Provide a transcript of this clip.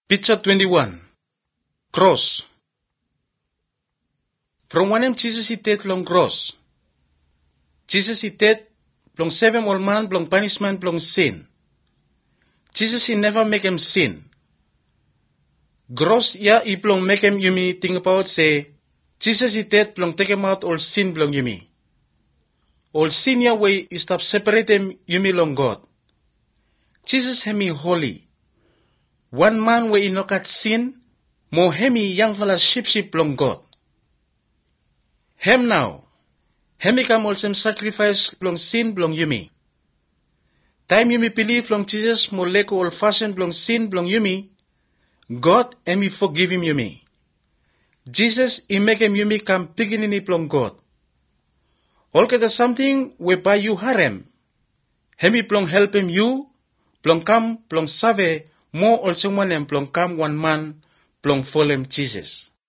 Picture 21. Cross. From when Jesus he dead long cross. Jesus he dead long 7 old man long punishment long sin. Jesus he never make him sin. Cross ya he long make him yumi think about say Jesus he dead long take him out all sin long yumi. All sin ya way is stop separate him yumi long God. Jesus hemi holy. One man way inokat sin, mo hemi yang fala ship long God. Hem now, hemi kam also sacrifice long sin long yumi. Time yumi believe long Jesus mo leko old fashioned long sin long yumi, God hemi forgive him yumi. Jesus he make him yumi kam beginning long God. All kata something whereby you harem, hemi plong help him you, plong kam plong save, mo also one plong kam one man plong follow Jesus.